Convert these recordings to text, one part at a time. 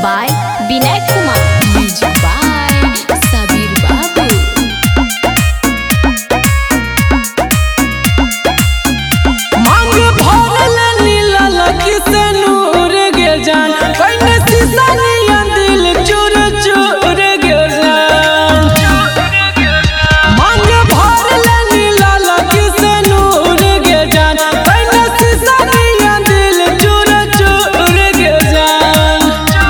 by Vinay Kumar. Music by Sabir Babu. मांग भरल नीला लकी से नूर गे जान कइने शीशा निया दिल चूर चूर गे जान मांग भरल नीला लकी से नूर गे जान कइने शीशा निया दिल चूर चूर गे जान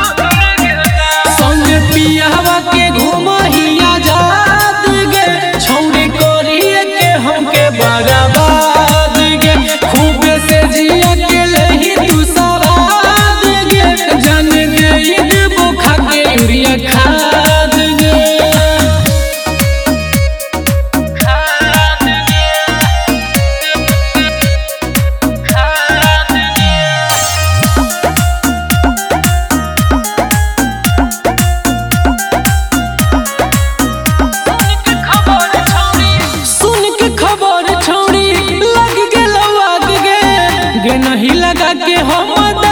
संग पियावा के घुमहिया जात गे छौरी कोरिए के हमके बर्बाद गे खूब से जिया के लही तू सवाद गे जान गई देबो खा के यूरिया खाद गे सुन के खबर छौरी लग गेल आग गे गे नहीं लगा के हम